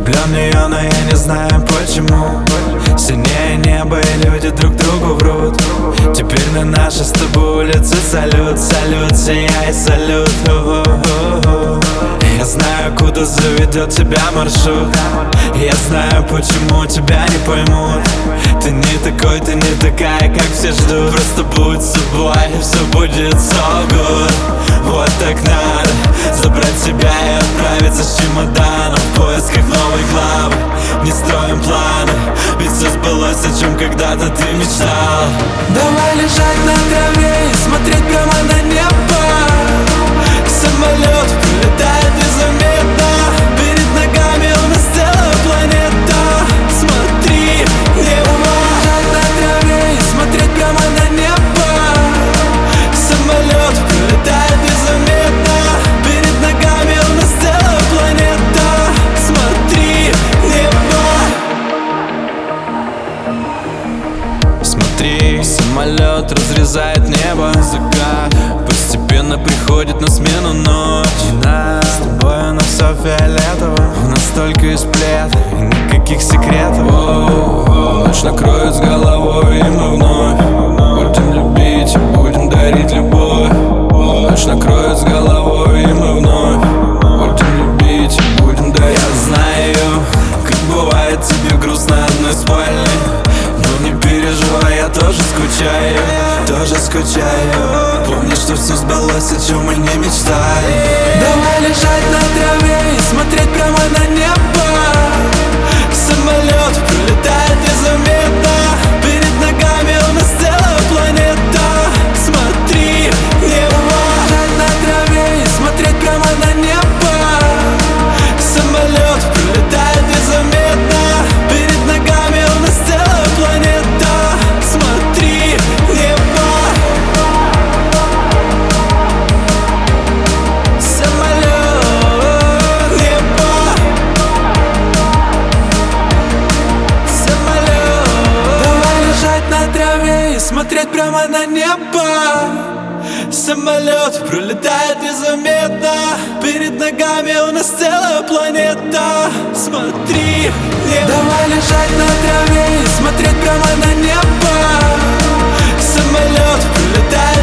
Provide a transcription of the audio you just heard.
Влюблен в нее, но я не знаю почему. Синее небо и люди друг другу врут. Теперь на нашей с тобой улице салют, салют, сияй, салют. Я знаю, куда заведет тебя маршрут. Я знаю, почему тебя не поймут. Ты не такой, ты не такая, как все ждут. Просто будь собой, и все будет so good. Вот так надо забрать себя и отправиться с чемоданом в поисках новой главы. Не строим планы, ведь все сбылось, о чем когда-то ты мечтал. Давай лежать на траве и смотреть прямо на небо. Самолет прилетает незаметно. Перед ногами у нас целая планета. Смотри, небо. Лежать на траве и смотреть прямо на небо. Самолет прилетает незаметно. Перед ногами у нас целая планета. Смотри, небо. Смотри, самолет разрезает небо. Закат постепенно приходит на смену ночь. С тобой у нас все фиолетово. У нас только есть плед и никаких секретов. Ночь накроет с головой, и мы вновь будем любить и будем дарить любовь. Ночь накроет с головой, и мы вновь будем любить и будем дарить. Я знаю, как бывает тебе грустно одной спальни. Но не переживай, я тоже скучаю, тоже скучаю. Помни, что все сбылось, о чем мы не мечтали. Давай лежать на траве и смотреть прямо на небо. Самолет пролетает незаметно. Перед ногами у нас целая планета. Смотри, небо. Лежать на траве и смотреть прямо на небо. Самолет пролетает незаметно. Перед ногами у нас целая планета. Смотри, небо. Смотреть прямо на небо. Самолет пролетает незаметно. Перед ногами у нас целая планета. Смотри, небо. Давай лежать на траве и смотреть прямо на небо. Самолет пролетает